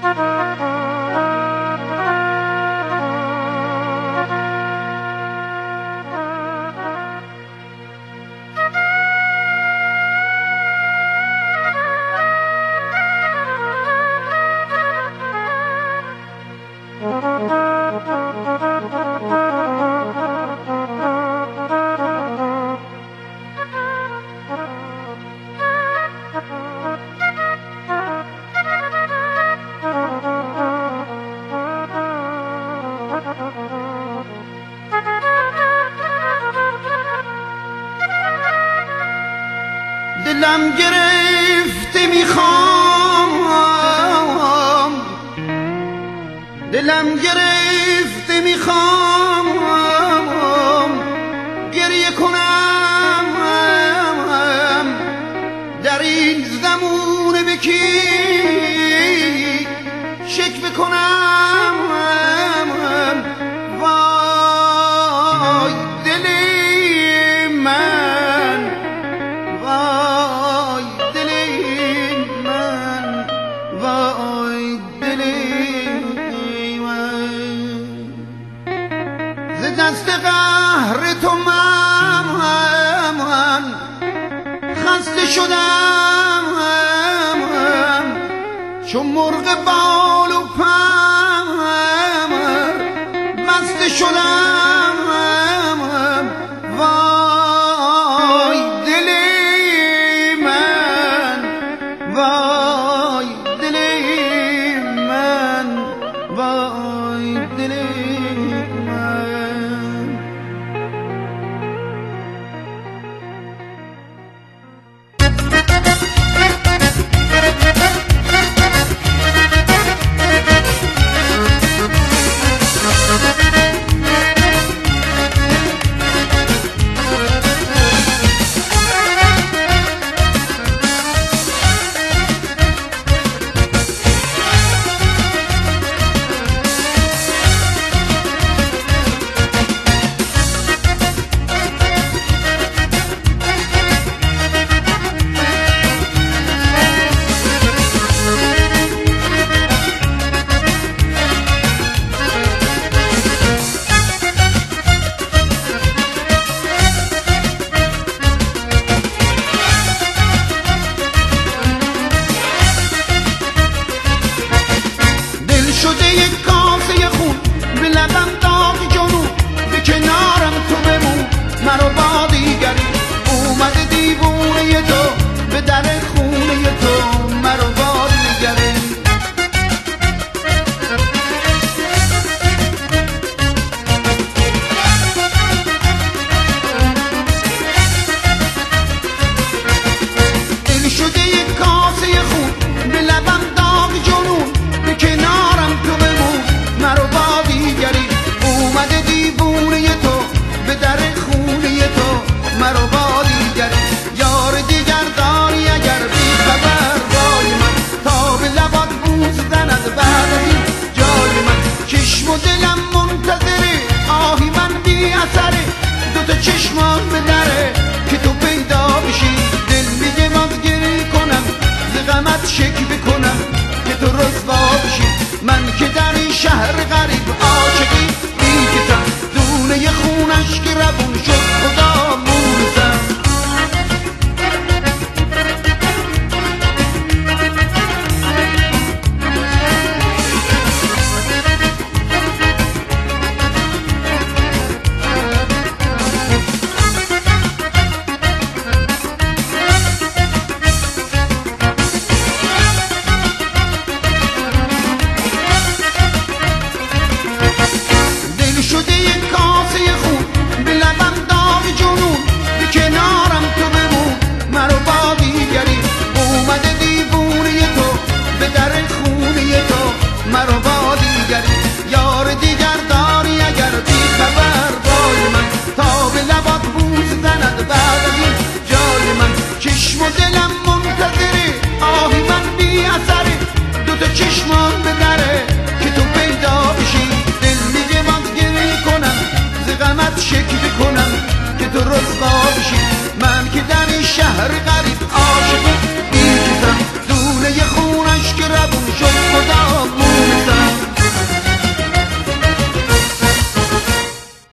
دلم گرفته میخوام، دلم گرفته میخوام گریه کنم در این زمونه به کی شکوه کنم. وای دل من، وای دل من، وای دل من، ز دست قهر تو من خسته شدم، چون مرغ بال و پر بسته شدم. وای دل من، وای دل من، وای دل من. شده یک کاسه خون به لبم داغ جنون، به کنارم تو بمون مرا با دیگری. اومده دیوونه تو به در خونه تو مرا با دیگری. دل شده یک کاسه خون به لبم داغ جنون، به کنارم تو بمون مرا با دیگری. اومده دیوونه تو به در خونه تو مرا با دیگری. یار دیگر داری اگر بی خبر بای من، تا به لبات بوس زند بعد از این جای من. چشم و دلم منتظره آهی من بی اثره، دوتا چشمان به دره که تو پیدا بشی. دل میگه باز گریه کنم ز غمت شکوه کنم که تو رسوا بشی. من که در این شهر غریب عاشقی میکشم، دونه خونش که روون شد خدا مونسم. شده یک کاسه خون به لبم داغ جنون، به کنارم تو بمون مرا با دیگری. اومده دیوونه تو به در خونه تو مرا با دیگری. یار دیگر داری اگر بی خبر بای من، تا به لبات بوس زند بعد از این جای من. چشم و دلم منتظره آهی من بی اثره، دوتا چشمان به دره که تو پیدا بشی. دل میگه باز کنم ز غمت شکوه کنم که تو رسوا بشی. من که در این شهر غریب عاشقی میکشم، دونه خونش که روون شد خدا